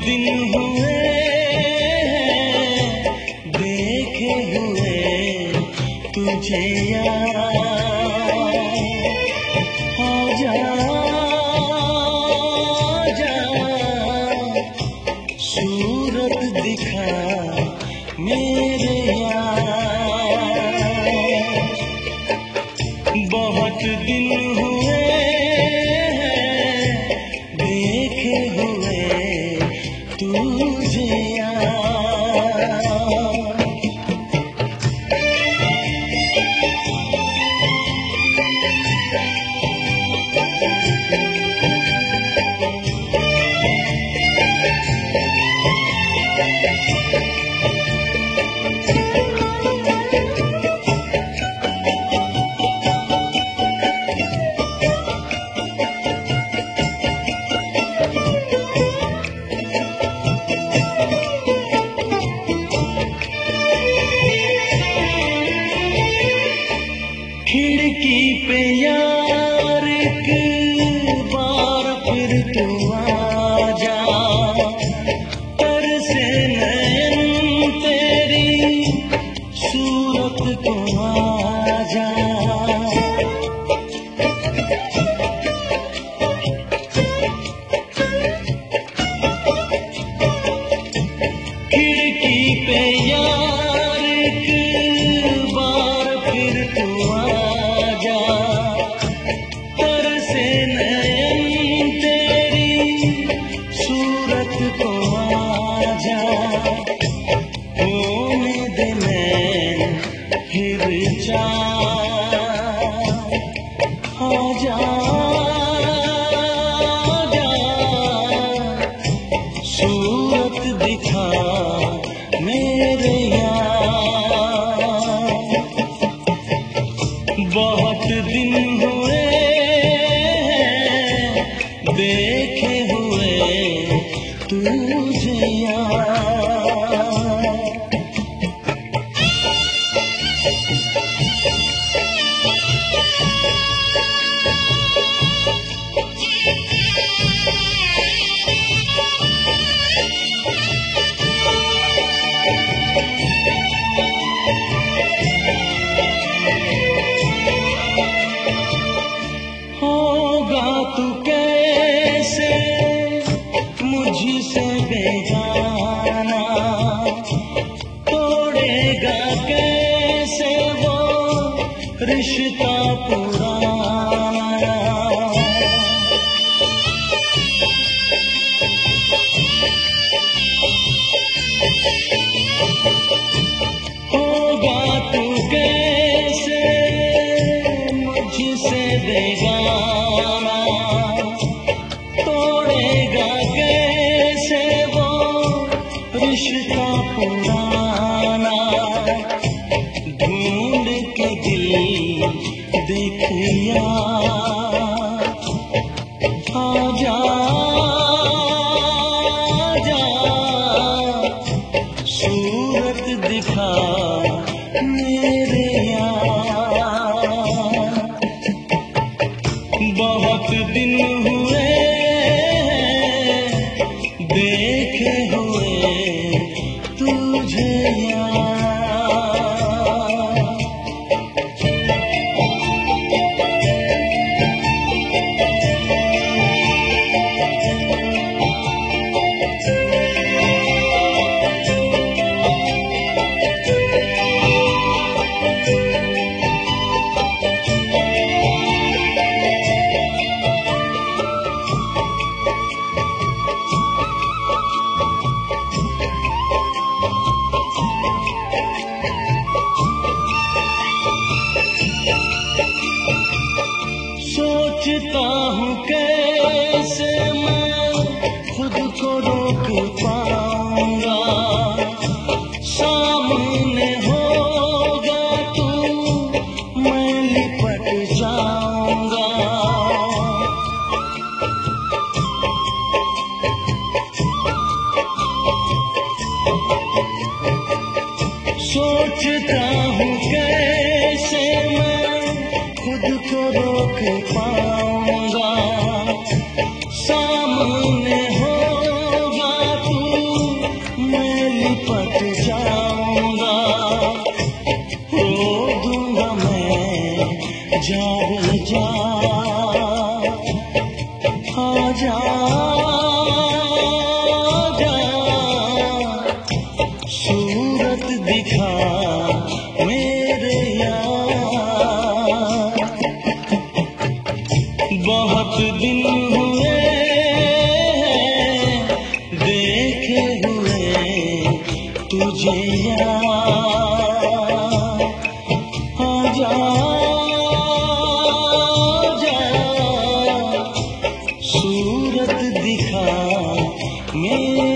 दिन हुए देखे हुए तुझे यार, आजा आजा सूरत दिखा मेरे यार। बहुत दिन हुए देखे हुए तुझे यार। खिड़की पे यार एक बार फिर तू आजा, तरसे नैन तेरी सूरत को आजा। खिड़की पे यार एक बार फिर तू आजा, तरसे नैन तेरी सूरत को आजा। होने दे नैन फिर चार, आजा आजा सूरत दिखा मेरे यार। बहुत दिन हुए देखे हुए तुझे यार। होगा तू कैसे मुझसे बेगाना, तोड़ेगा कैसे वो रिश्ता पुराना। होगा तू कैसे मुझसे बेगाना, तोड़ेगा कैसे वो रिश्ता पुराना। ढूंढ के दिल देखिया, आजा आजा सूरत दिखा मेरे यार। बहुत दिन हुए देखे हुए तुझे यार। सोचता हूँ कैसे मैं खुद को रोक पाऊंगा, सामने होगा तू मैं लिपट जाऊंगा। सोचता हूँ कैसे मैं खुद को रोक पाऊंगा, सामने होगा तू जा सूरत दिखा मेरे यार। बहुत दिन हुए देखे हुए तुझे यार। आजा सूरत दिखा मेरे